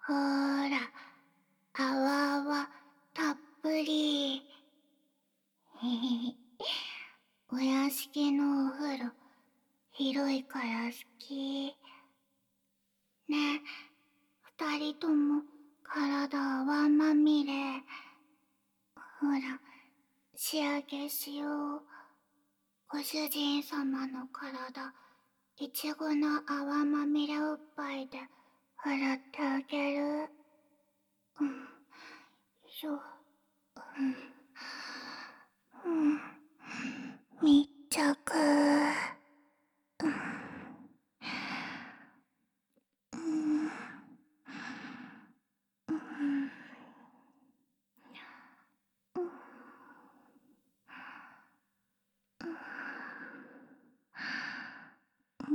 ほーら、泡はたっぷり。へへへ。お屋敷のお風呂、広いから好き。ねえ、二人とも体泡まみれ。ほら、仕上げしよう。ご主人様の体、いちごの泡まみれおっぱいで洗ってあげる。うん、よいしょ。うん、密着。うん、うん、うん。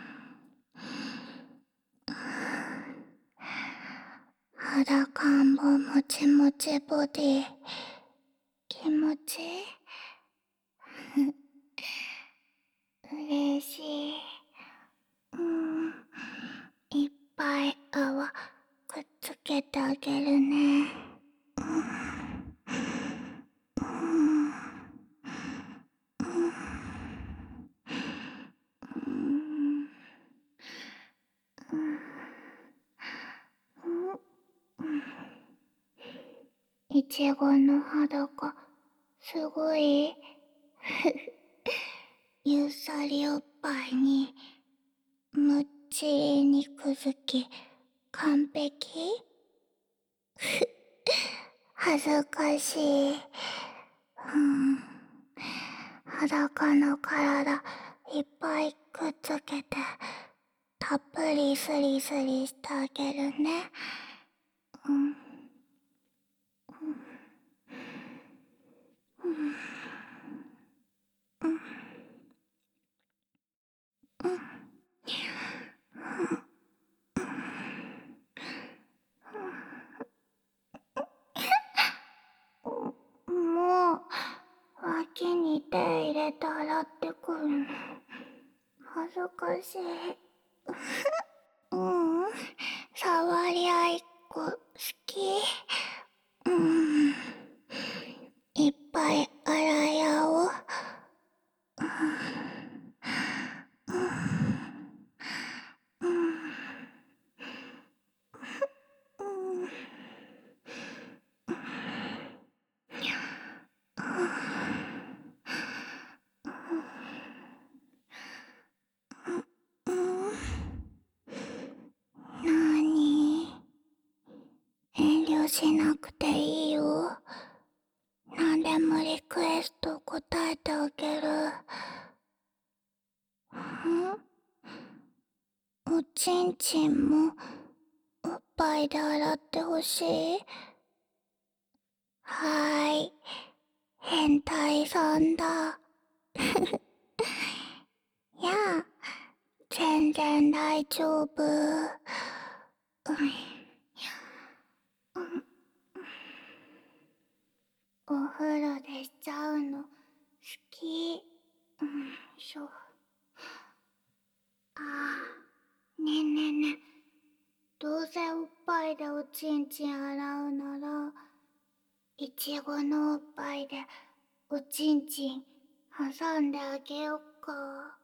肌感ももちもちボディ気持ちいい。嬉しい。うん、いっぱい泡くっつけてあげるね。うん、うん、うん、いちごの裸すごい。ゆっさりおっぱいにむっちり肉付き完璧。恥ずかしい。うん、裸の体いっぱいくっつけてたっぷりスリスリしてあげるね。うん、うん、うん、うん。もう脇に手入れて洗ってくるの恥ずかしい。うん、触り合いっこ好き。うん、いっぱい洗い合おう。うん、うん、うん。なーに、遠慮しなくていいよ。なんでもリクエスト答えてあげる。おちんちんもおっぱいで洗ってほしい。はーい、変態さんだ。やあ、全然大丈夫。お風呂でしちゃうの好き。しょ。ああ、ねえねえねえ。どうせおっぱいでおちんちん洗うなら、いちごのおっぱいでおちんちん挟んであげよっか。は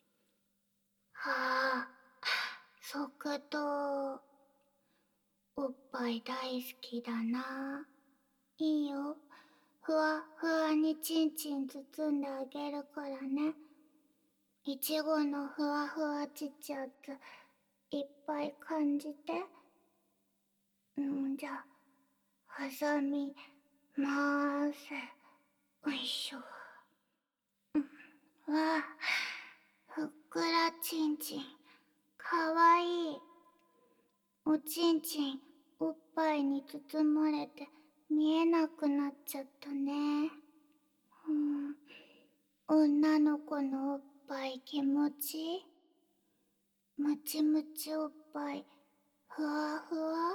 あ、即答。おっぱい大好きだな。いいよ。ふわふわにちんちん包んであげるからね。いちごのふわふわちっちゃついっぱい感じて。じゃあ、挟みまーす。おいしょ。わあ、ふっくらちんちん。かわいい。おちんちん、おっぱいに包まれて見えなくなっちゃったね。うん、女の子のおっぱい気持ちいい。ムチムチおっぱい、ふわふわ。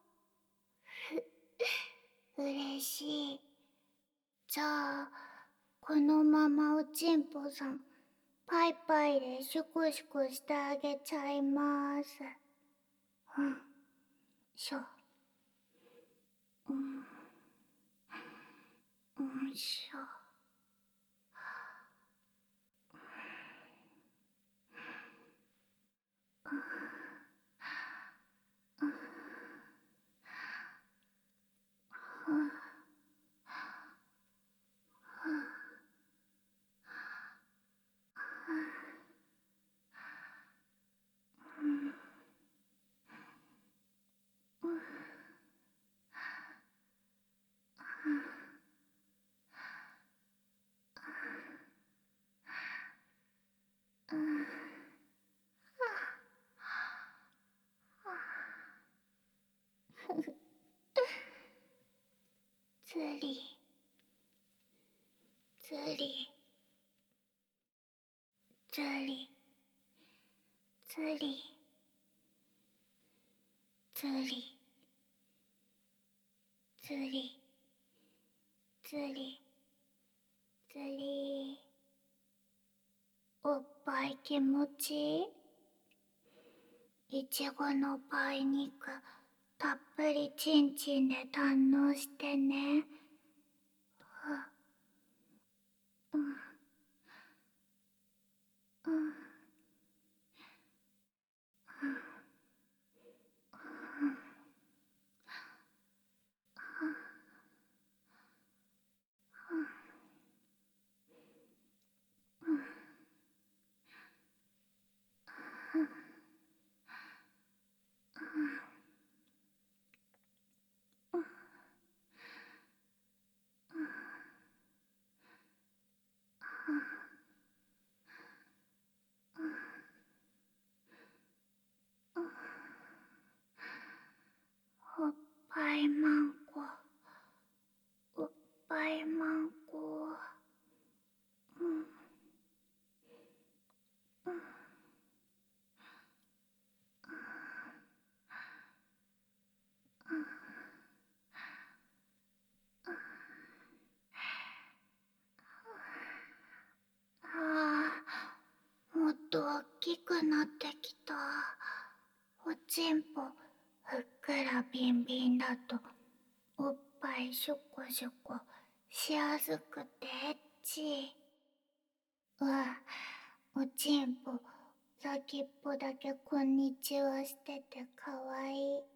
嬉しい。じゃあ、このままおちんぽさん、パイパイでシュコシュコしてあげちゃいます。うん。 しょ。うん。うんしょ。つりつりつりつりつりつりつりつり。おっぱい気持ちいい？いちごの梅肉たっぷりちんちんで堪能してね。うんうんおっぱいマンコおっぱいマンコ。うんああ、もっと大きくなってきた。おちんぽふっくらビンビンだとおっぱいショコショコしやすくてエッチ。おちんぽ先っぽだけこんにちはしててかわいい。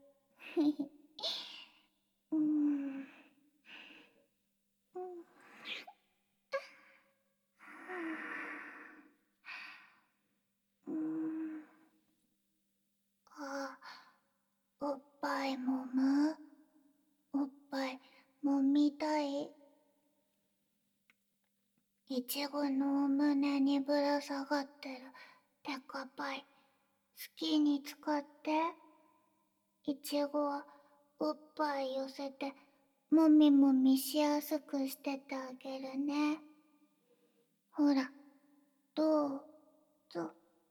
うん。うん。あ、おっぱいもむ？おっぱいもみたい？いちごのお胸にぶら下がってるデカパイ好きに使って。いちごはおっぱい寄せてもみもみしやすくしててあげるね。ほら、どうぞ。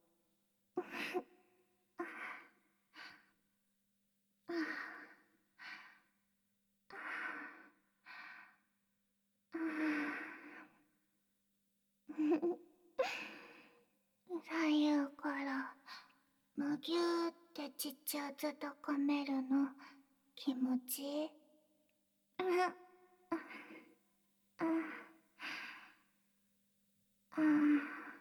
左右からむぎゅーってちっちゃず高めるの気持ちいい？うんうんうん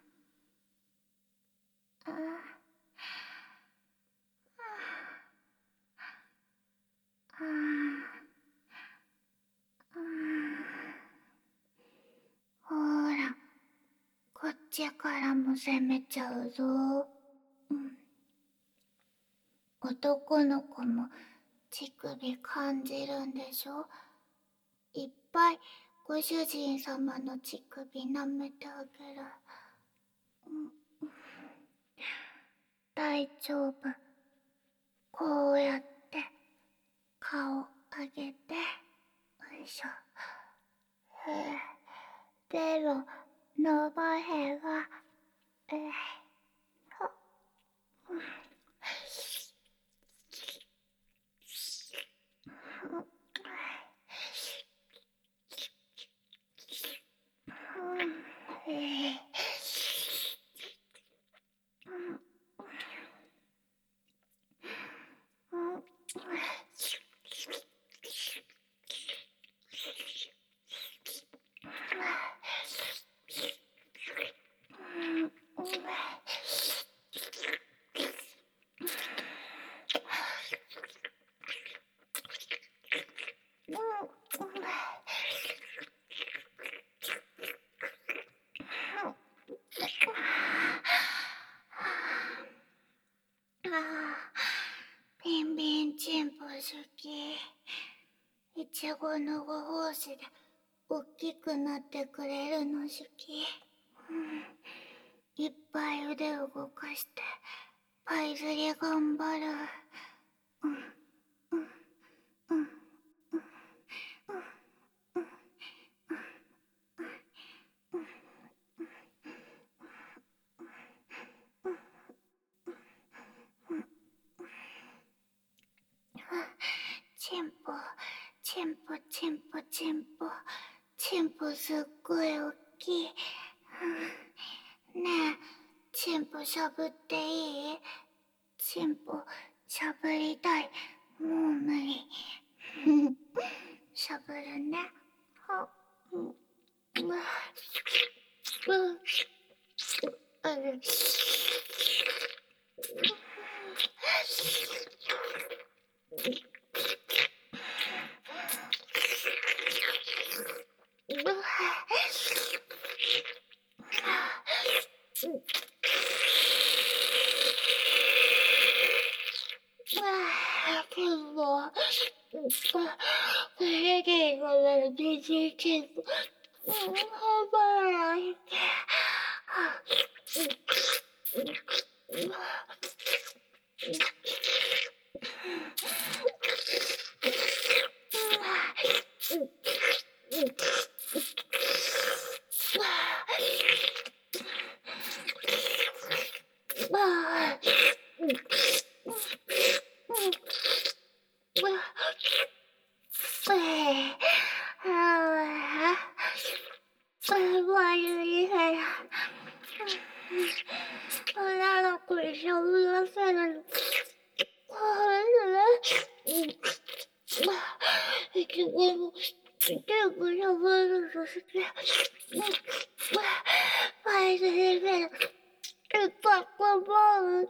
ほら、こっちからも攻めちゃうぞ。うん、男の子も乳首感じるんでしょ？いっぱいご主人様の乳首舐めてあげる。うん、大丈夫。こうやって顔上げて。よいしょ。ベロのばへが。ほビンビンチンポ好き。いちごのご胞子でおっきくなってくれるの好き。いっぱい腕を動かしてパイ釣り頑張る。チンポチンポチンポチンポチンポすっごいおっきい。ねえ、チンポしゃぶっていい？チンポしゃぶりたい。もう無理。しゃぶるね。は女の子にしゃぶらせるの。いちごも全部しゃぶるの好き。パイ釣りでいっぱい頑張る。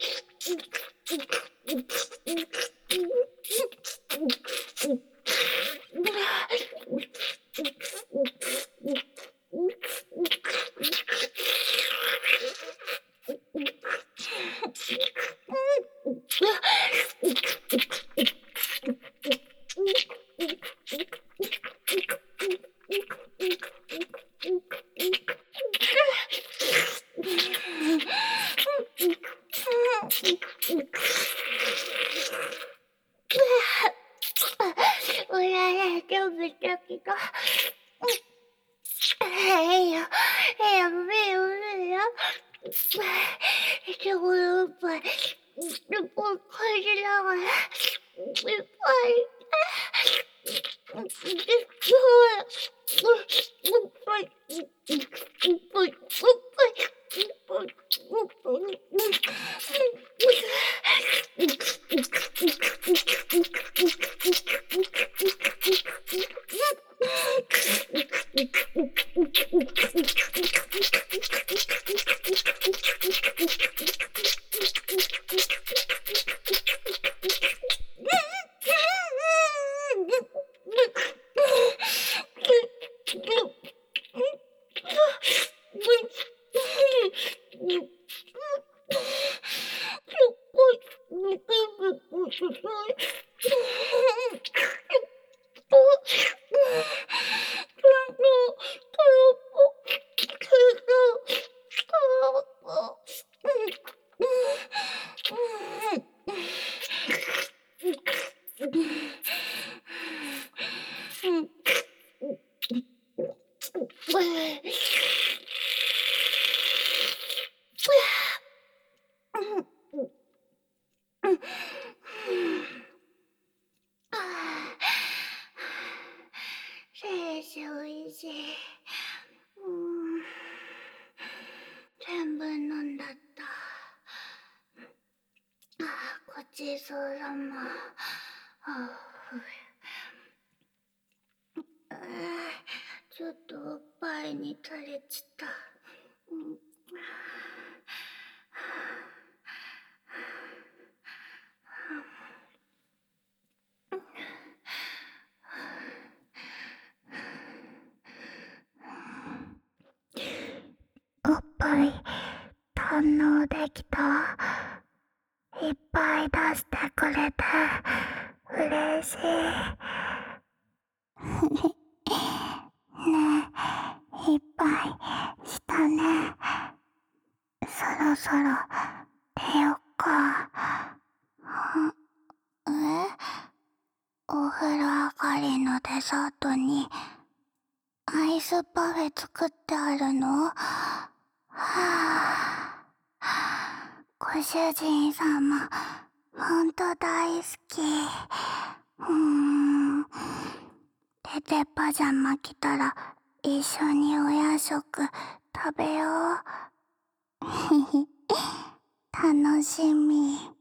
親ね、全部したけど。いいよ、いいよ、無理よ。いちごのおっぱい、いっぱい感じながら、いっぱい。先生おいしい。全部飲んだった。ごちそうさま。 ちょっとおっぱいに垂れちった。おっぱい堪能できた。いっぱい出してくれて嬉しい。ねえ、いっぱいしたね。そろそろ寝よっか。お風呂上がりのデザートにアイスパフェ作ってあるの？ご主人様、ほんと大好き。テテパジャマ来たら一緒にお夜食食べよう。楽しみ。